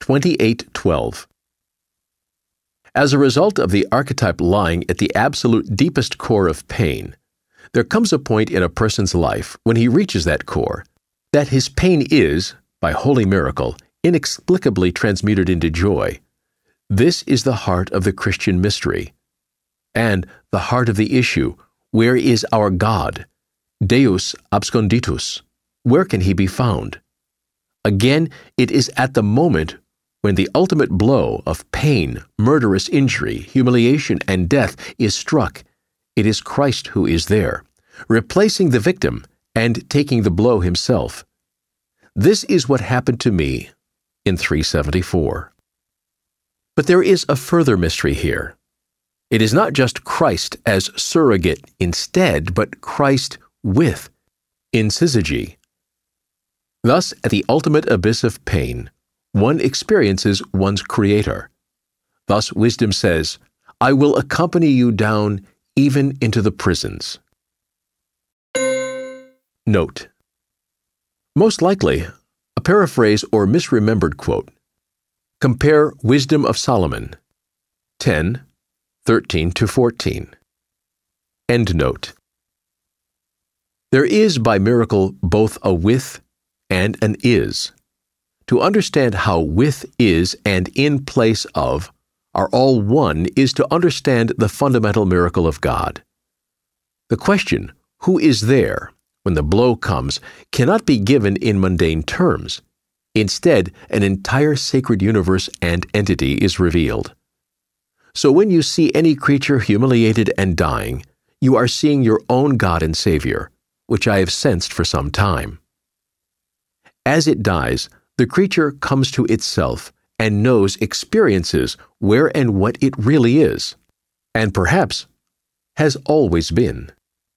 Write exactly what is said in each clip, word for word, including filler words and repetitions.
twenty-eight twelve. As a result of the archetype lying at the absolute deepest core of pain, there comes a point in a person's life when he reaches that core, that his pain is, by holy miracle, inexplicably transmuted into joy. This is the heart of the Christian mystery. And the heart of the issue, where is our God? Deus absconditus. Where can he be found? Again, it is at the moment when the ultimate blow of pain, murderous injury, humiliation, and death is struck. It is Christ who is there, replacing the victim and taking the blow himself. This is what happened to me in three seventy-four. But there is a further mystery here. It is not just Christ as surrogate instead, but Christ with, in syzygy. Thus, at the ultimate abyss of pain, one experiences one's Creator. Thus, wisdom says, I will accompany you down even into the prisons. Note: most likely, a paraphrase or misremembered quote. Compare Wisdom of Solomon, ten, thirteen to fourteen. End note. There is by miracle both a with and an is. To understand how with, is, and in place of are all one is to understand the fundamental miracle of God. The question, who is there, when the blow comes, cannot be given in mundane terms. Instead, an entire sacred universe and entity is revealed. So when you see any creature humiliated and dying, you are seeing your own God and Savior, which I have sensed for some time. As it dies, the creature comes to itself and knows, experiences where and what it really is, and perhaps has always been.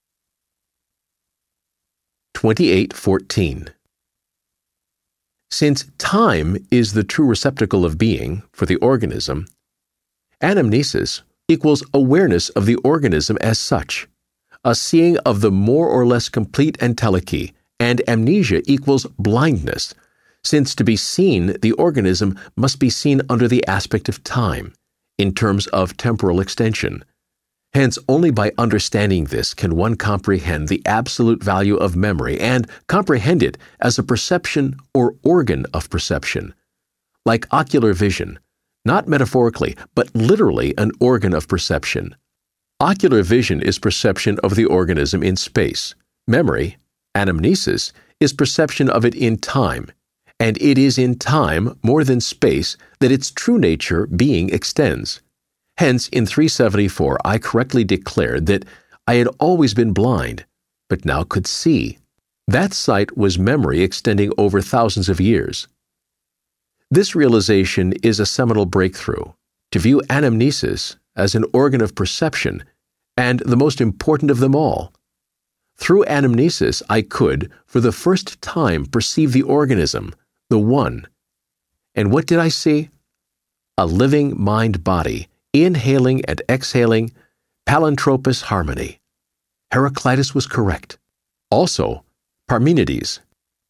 twenty-eight fourteen. Since time is the true receptacle of being for the organism, anamnesis equals awareness of the organism as such, a seeing of the more or less complete entelechy, and amnesia equals blindness, since to be seen, the organism must be seen under the aspect of time, in terms of temporal extension. Hence, only by understanding this can one comprehend the absolute value of memory and comprehend it as a perception or organ of perception. Like ocular vision, not metaphorically, but literally an organ of perception. Ocular vision is perception of the organism in space. Memory, anamnesis, is perception of it in time, and it is in time, more than space, that its true nature, being, extends. Hence, in three seventy-four, I correctly declared that I had always been blind, but now could see. That sight was memory extending over thousands of years. This realization is a seminal breakthrough, to view anamnesis as an organ of perception, and the most important of them all. Through anamnesis, I could, for the first time, perceive the organism, the One. And what did I see? A living mind-body, inhaling and exhaling, palantropous harmony. Heraclitus was correct. Also, Parmenides.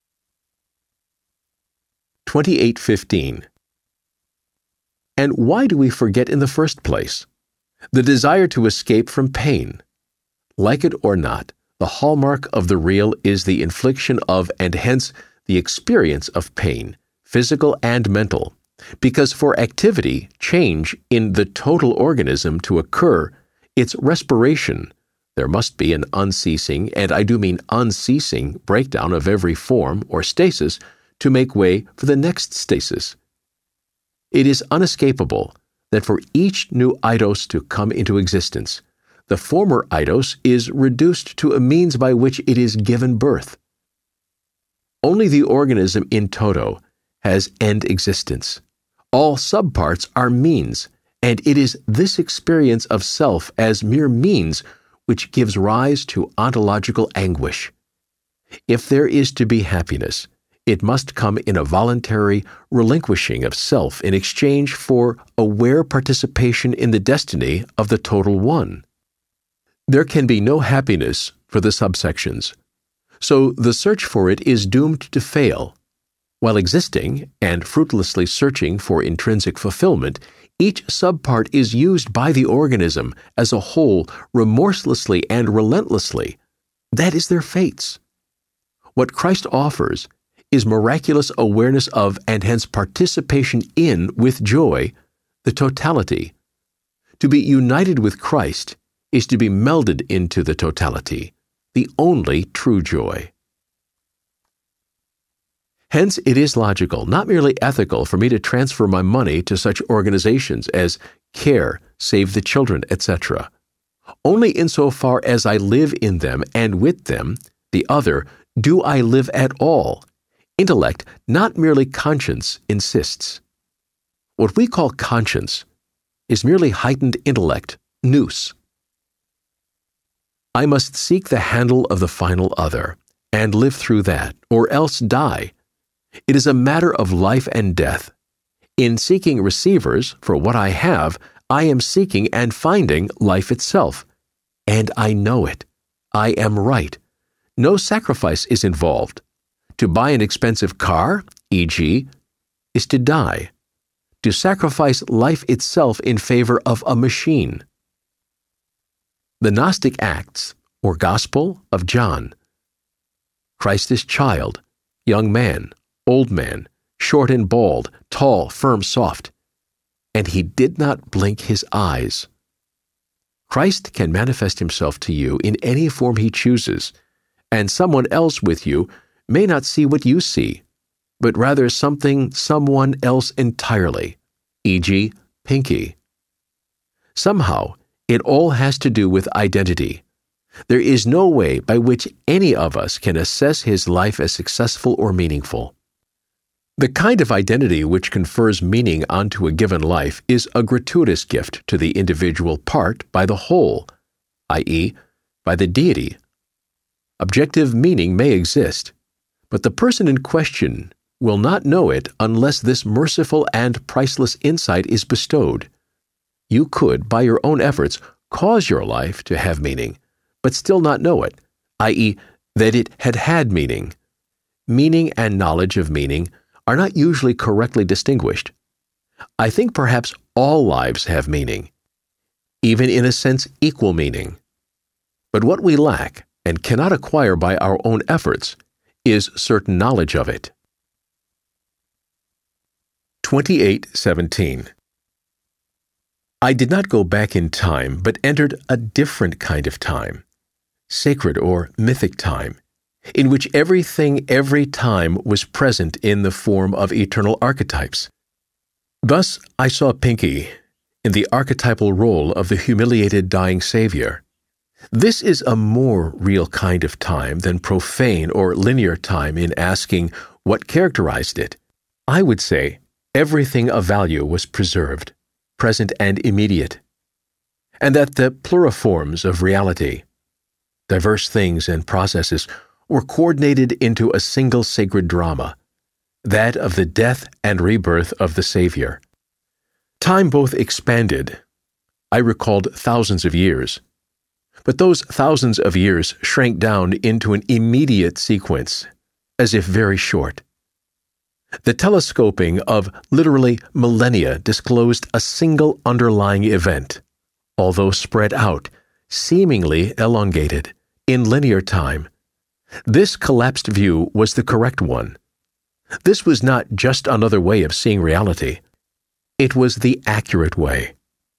twenty-eight fifteen. And why do we forget in the first place? The desire to escape from pain. Like it or not, the hallmark of the real is the infliction of and hence the experience of pain, physical and mental, because for activity, change in the total organism to occur, its respiration, there must be an unceasing, and I do mean unceasing, breakdown of every form or stasis to make way for the next stasis. It is unescapable that for each new eidos to come into existence, the former eidos is reduced to a means by which it is given birth. Only the organism in toto has end existence. All subparts are means, and it is this experience of self as mere means which gives rise to ontological anguish. If there is to be happiness, it must come in a voluntary relinquishing of self in exchange for aware participation in the destiny of the total one. There can be no happiness for the subsections, so the search for it is doomed to fail. While existing and fruitlessly searching for intrinsic fulfillment, each subpart is used by the organism as a whole remorselessly and relentlessly. That is their fates. What Christ offers is miraculous awareness of and hence participation in, with joy, the totality. To be united with Christ is to be melded into the totality, the only true joy. Hence, it is logical, not merely ethical, for me to transfer my money to such organizations as CARE, Save the Children, et cetera. Only insofar as I live in them and with them, the other, do I live at all. Intellect, not merely conscience, insists. What we call conscience is merely heightened intellect, nous. I must seek the handle of the final other, and live through that, or else die. It is a matter of life and death. In seeking receivers for what I have, I am seeking and finding life itself. And I know it. I am right. No sacrifice is involved. To buy an expensive car, for example, is to die. To sacrifice life itself in favor of a machine. The Gnostic Acts, or Gospel of John. Christ is child, young man, old man, short and bald, tall, firm, soft. And he did not blink his eyes. Christ can manifest himself to you in any form he chooses, and someone else with you may not see what you see, but rather something someone else entirely, for example, Pinky. Somehow, it all has to do with identity. There is no way by which any of us can assess his life as successful or meaningful. The kind of identity which confers meaning onto a given life is a gratuitous gift to the individual part by the whole, that is, by the deity. Objective meaning may exist, but the person in question will not know it unless this merciful and priceless insight is bestowed. You could, by your own efforts, cause your life to have meaning, but still not know it, that is, that it had had meaning. Meaning and knowledge of meaning are not usually correctly distinguished. I think perhaps all lives have meaning, even in a sense equal meaning. But what we lack, and cannot acquire by our own efforts, is certain knowledge of it. twenty-eight seventeen. I did not go back in time, but entered a different kind of time, sacred or mythic time, in which everything every time was present in the form of eternal archetypes. Thus I saw Pinky in the archetypal role of the humiliated dying Savior. This is a more real kind of time than profane or linear time in asking what characterized it. I would say everything of value was preserved, present and immediate, and that the pluriforms of reality, diverse things and processes, were coordinated into a single sacred drama, that of the death and rebirth of the Savior. Time both expanded. I recalled thousands of years, but those thousands of years shrank down into an immediate sequence, as if very short. The telescoping of literally millennia disclosed a single underlying event, although spread out, seemingly elongated, in linear time. This collapsed view was the correct one. This was not just another way of seeing reality. It was the accurate way.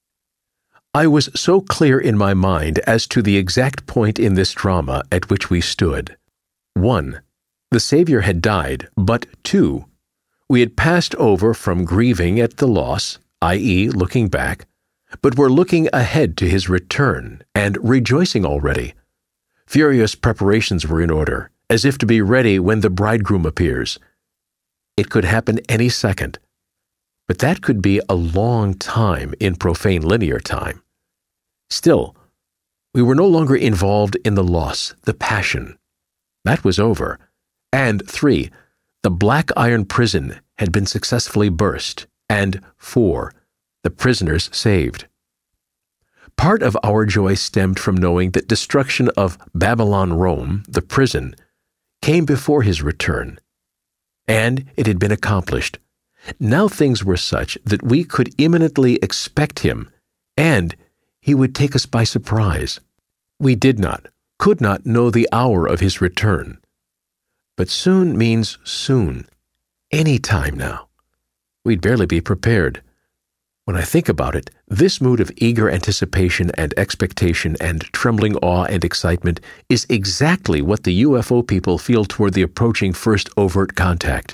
I was so clear in my mind as to the exact point in this drama at which we stood. One, the Savior had died, but two, we had passed over from grieving at the loss, that is, looking back, but were looking ahead to his return and rejoicing already. Furious preparations were in order, as if to be ready when the bridegroom appears. It could happen any second, but that could be a long time in profane linear time. Still, we were no longer involved in the loss, the passion. That was over. And three, the black iron prison had been successfully burst. And four, the prisoners saved. Part of our joy stemmed from knowing that destruction of Babylon Rome, the prison, came before his return. and it had been accomplished. Now things were such that we could imminently expect him, and he would take us by surprise. We did not, could not know the hour of his return. But soon means soon, any time now. We'd barely be prepared. When I think about it, this mood of eager anticipation and expectation and trembling awe and excitement is exactly what the U F O people feel toward the approaching first overt contact.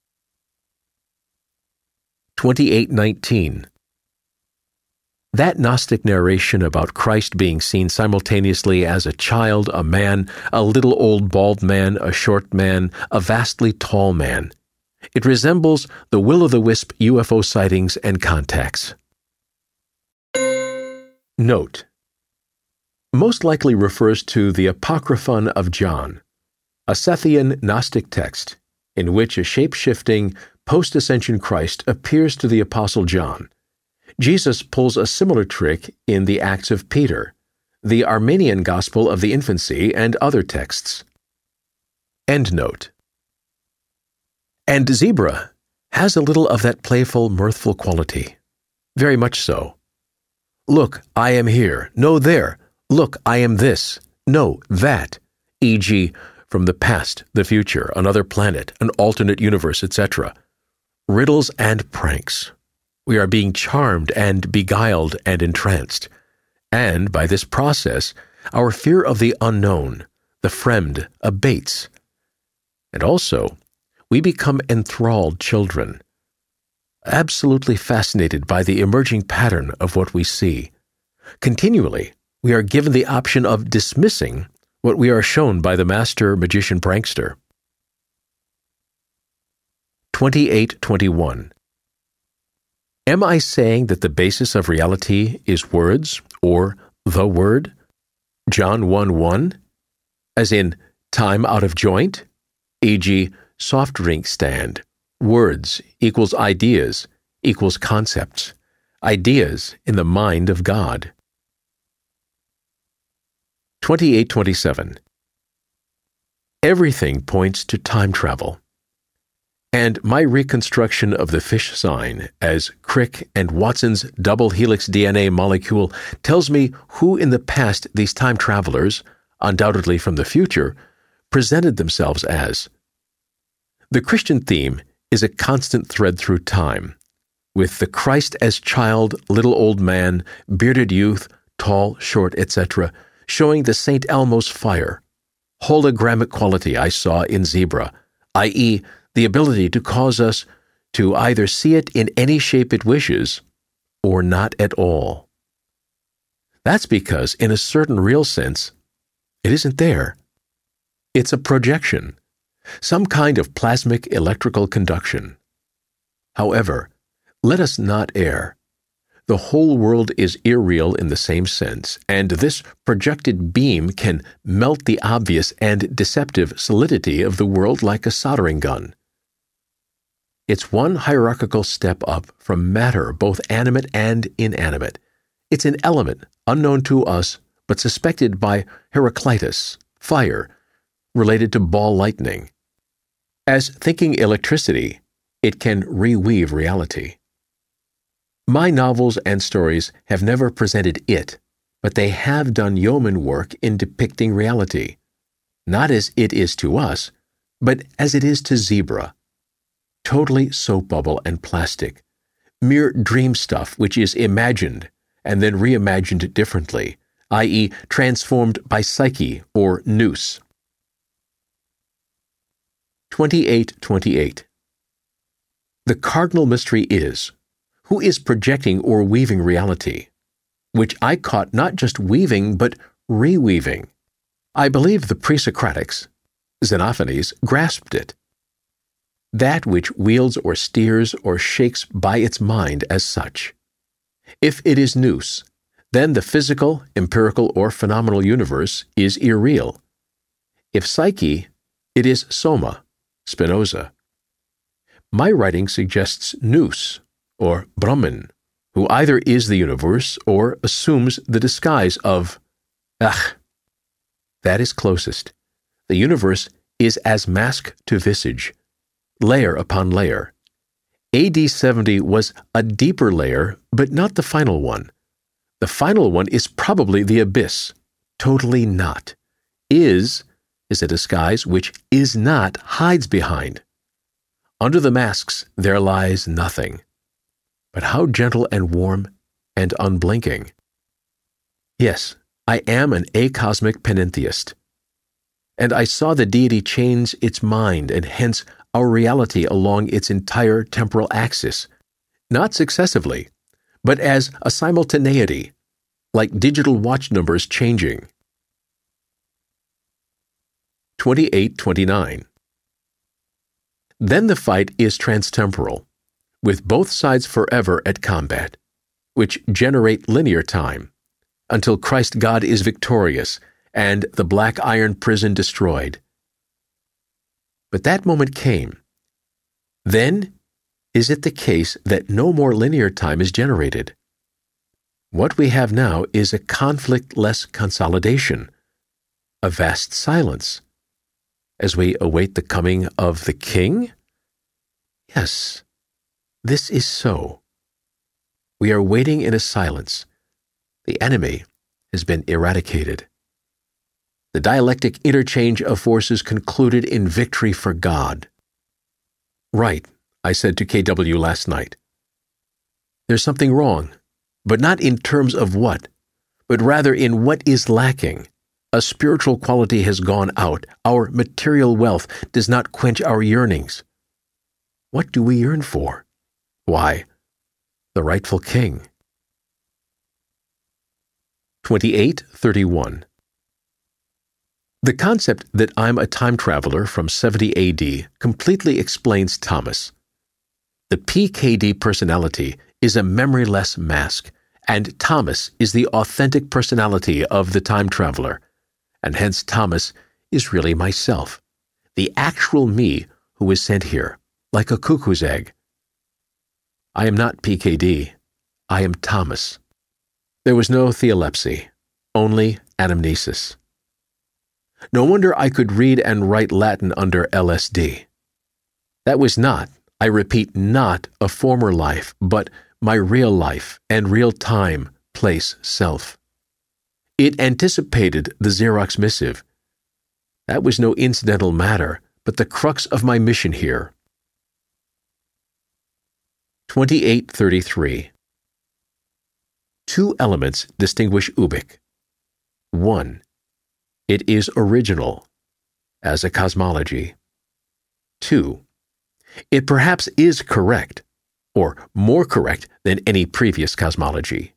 twenty-eight nineteen. That Gnostic narration about Christ being seen simultaneously as a child, a man, a little old bald man, a short man, a vastly tall man. It resembles the will-o'-the-wisp U F O sightings and contacts. Note: most likely refers to the Apocryphon of John, a Sethian Gnostic text in which a shape-shifting, post-ascension Christ appears to the Apostle John. Jesus pulls a similar trick in the Acts of Peter, the Armenian Gospel of the Infancy, and other texts. Endnote. And Zebra has a little of that playful, mirthful quality. Very much so. Look, I am here. No, there. Look, I am this. No, that. for example, from the past, the future, another planet, an alternate universe, et cetera. Riddles and pranks. We are being charmed and beguiled and entranced. And by this process, our fear of the unknown, the fremd, abates. And also, we become enthralled children, absolutely fascinated by the emerging pattern of what we see. Continually, we are given the option of dismissing what we are shown by the master magician prankster. twenty-eight twenty-one. Am I saying that the basis of reality is words, or the word? John one one? As in, time out of joint? for example, soft drink stand. Words equals ideas equals concepts. Ideas in the mind of God. twenty-eight twenty-seven. Everything points to time travel. And my reconstruction of the fish sign as Crick and Watson's double helix D N A molecule tells me who in the past these time travelers, undoubtedly from the future, presented themselves as. The Christian theme is a constant thread through time, with the Christ as child, little old man, bearded youth, tall, short, et cetera, showing the Saint Elmo's fire, hologrammic quality I saw in Zebra, that is, the ability to cause us to either see it in any shape it wishes or not at all. That's because, in a certain real sense, it isn't there. It's a projection, some kind of plasmic electrical conduction. However, let us not err. The whole world is irreal in the same sense, and this projected beam can melt the obvious and deceptive solidity of the world like a soldering gun. It's one hierarchical step up from matter, both animate and inanimate. It's an element unknown to us, but suspected by Heraclitus, fire, related to ball lightning. As thinking electricity, it can reweave reality. My novels and stories have never presented it, but they have done yeoman work in depicting reality, not as it is to us, but as it is to Zebra. Totally soap bubble and plastic, mere dream stuff which is imagined and then reimagined differently, that is transformed by psyche or nous. twenty-eight twenty-eight. The cardinal mystery is, who is projecting or weaving reality, which I caught not just weaving but reweaving. I believe the pre-Socratics, Xenophanes, grasped it. That which wields or steers or shakes by its mind as such. If it is nous, then the physical, empirical, or phenomenal universe is irreal. If psyche, it is soma, Spinoza. My writing suggests nous, or Brahman, who either is the universe or assumes the disguise of Ach. That is closest. The universe is as mask to visage. layer upon layer. A D seventy was a deeper layer, but not the final one. The final one is probably the abyss. Totally not. Is is a disguise which is not hides behind. Under the masks there lies nothing. But how gentle and warm and unblinking. Yes, I am an acosmic panentheist. And I saw the deity change its mind and hence our reality along its entire temporal axis, not successively, but as a simultaneity, like digital watch numbers changing. twenty-eight twenty-nine. Then the fight is transtemporal, with both sides forever at combat, which generate linear time, until Christ God is victorious and the black iron prison destroyed. But that moment came. Then is it the case that no more linear time is generated? What we have now is a conflict-less consolidation, a vast silence, as we await the coming of the King? Yes, this is so. We are waiting in a silence. The enemy has been eradicated. The dialectic interchange of forces concluded in victory for God. Right, I said to K W last night. There's something wrong, but not in terms of what, but rather in what is lacking. A spiritual quality has gone out. Our material wealth does not quench our yearnings. What do we yearn for? Why, the rightful King. twenty-eight thirty-one. The concept that I'm a time traveler from seventy A D completely explains Thomas. The P K D personality is a memoryless mask, and Thomas is the authentic personality of the time traveler, and hence Thomas is really myself, the actual me who was sent here, like a cuckoo's egg. I am not P K D. I am Thomas. There was no theolepsy, only anamnesis. No wonder I could read and write Latin under L S D. That was not, I repeat, not a former life, but my real life and real time, place, self. It anticipated the Xerox missive. That was no incidental matter, but the crux of my mission here. twenty-eight thirty-three. Two elements distinguish Ubik. One, it is original, as a cosmology. Two, it perhaps is correct, or more correct than any previous cosmology.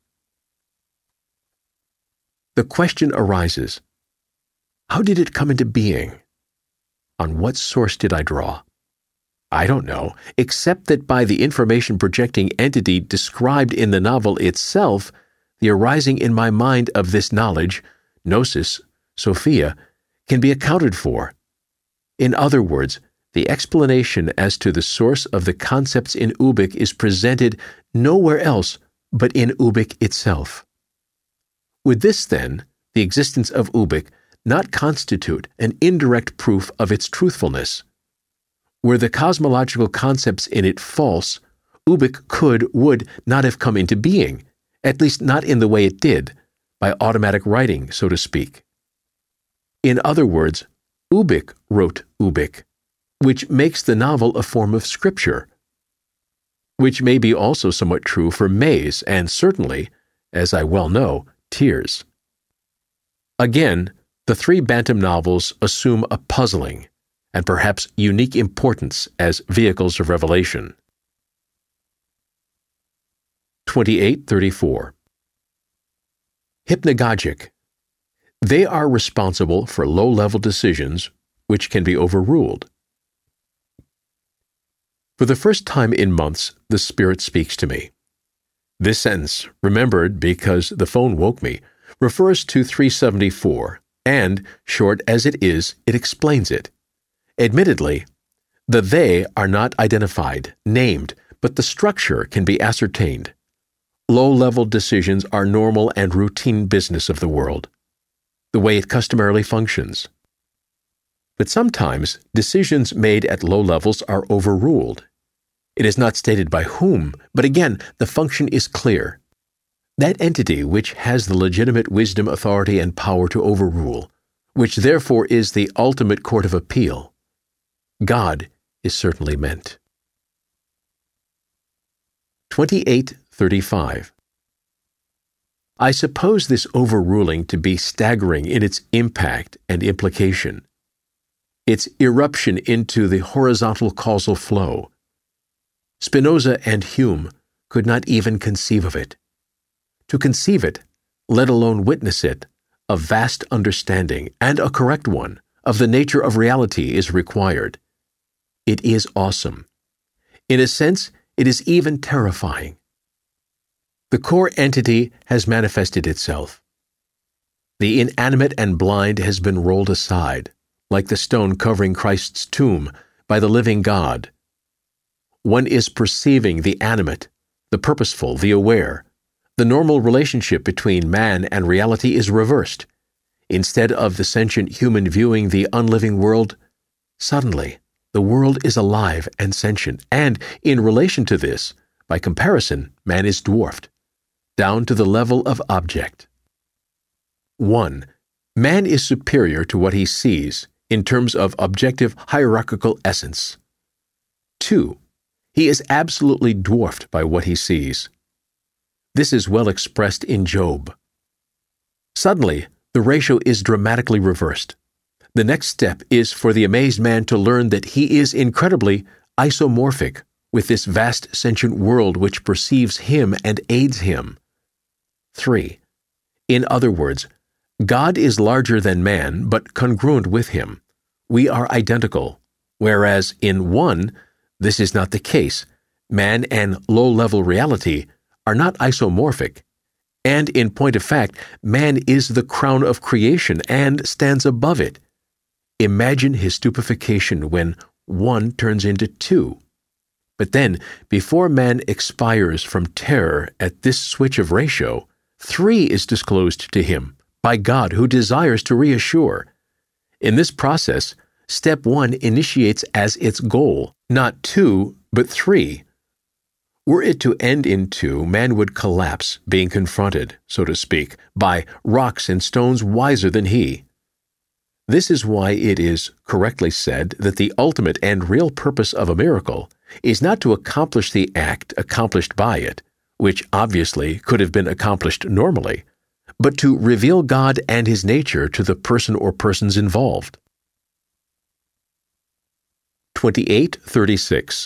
The question arises, how did it come into being? On what source did I draw? I don't know, except that by the information projecting entity described in the novel itself, the arising in my mind of this knowledge, gnosis, Sophia, can be accounted for. In other words, the explanation as to the source of the concepts in Ubik is presented nowhere else but in Ubik itself. Would this, then, the existence of Ubik, not constitute an indirect proof of its truthfulness? Were the cosmological concepts in it false, Ubik could, would not have come into being, at least not in the way it did, by automatic writing, so to speak. In other words, Ubik wrote Ubik, which makes the novel a form of scripture, which may be also somewhat true for Maze and certainly, as I well know, Tears. Again, the three Bantam novels assume a puzzling and perhaps unique importance as vehicles of revelation. twenty-eight thirty-four. Hypnagogic. They are responsible for low-level decisions which can be overruled. For the first time in months, the Spirit speaks to me. This sentence, remembered because the phone woke me, refers to three seventy-four, and, short as it is, it explains it. Admittedly, the they are not identified, named, but the structure can be ascertained. Low-level decisions are normal and routine business of the world, the way it customarily functions. But sometimes decisions made at low levels are overruled. It is not stated by whom, but again, the function is clear. That entity which has the legitimate wisdom, authority, and power to overrule, which therefore is the ultimate court of appeal. God is certainly meant. twenty-eight thirty-five. I suppose this overruling to be staggering in its impact and implication, its eruption into the horizontal causal flow. Spinoza and Hume could not even conceive of it. To conceive it, let alone witness it, a vast understanding, and a correct one, of the nature of reality is required. It is awesome. In a sense, it is even terrifying. The core entity has manifested itself. The inanimate and blind has been rolled aside, like the stone covering Christ's tomb, by the living God. One is perceiving the animate, the purposeful, the aware. The normal relationship between man and reality is reversed. Instead of the sentient human viewing the unliving world, suddenly the world is alive and sentient, and in relation to this, by comparison, man is dwarfed, down to the level of object. one. Man is superior to what he sees in terms of objective hierarchical essence. two. He is absolutely dwarfed by what he sees. This is well expressed in Job. Suddenly, the ratio is dramatically reversed. The next step is for the amazed man to learn that he is incredibly isomorphic with this vast sentient world which perceives him and aids him. three. In other words, God is larger than man, but congruent with him. We are identical, whereas in one, this is not the case. Man and low-level reality are not isomorphic, and in point of fact, man is the crown of creation and stands above it. Imagine his stupefaction when one turns into two. But then, before man expires from terror at this switch of ratio, three is disclosed to him by God, who desires to reassure. In this process, step one initiates as its goal, not two, but three. Were it to end in two, man would collapse, being confronted, so to speak, by rocks and stones wiser than he. This is why it is correctly said that the ultimate and real purpose of a miracle is not to accomplish the act accomplished by it, which obviously could have been accomplished normally, but to reveal God and his nature to the person or persons involved. twenty-eight thirty-six.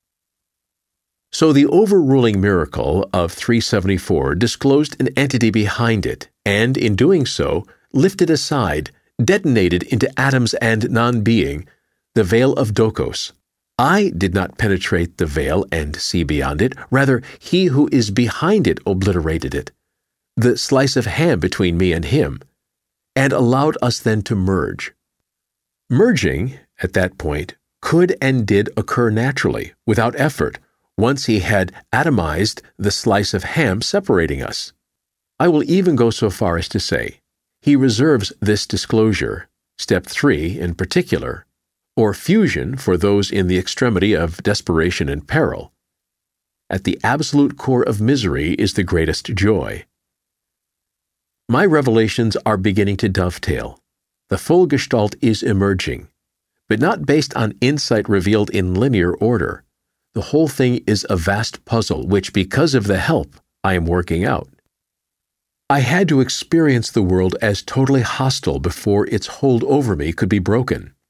So the overruling miracle of three seventy-four disclosed an entity behind it, and in doing so, lifted aside, detonated into atoms and non-being, the veil of Dokos. I did not penetrate the veil and see beyond it, rather he who is behind it obliterated it, the slice of ham between me and him, and allowed us then to merge. Merging, at that point, could and did occur naturally, without effort, once he had atomized the slice of ham separating us. I will even go so far as to say, he reserves this disclosure, step three in particular, or fusion for those in the extremity of desperation and peril. At the absolute core of misery is the greatest joy. My revelations are beginning to dovetail. The full gestalt is emerging, but not based on insight revealed in linear order. The whole thing is a vast puzzle which, because of the help, I am working out. I had to experience the world as totally hostile before its hold over me could be broken.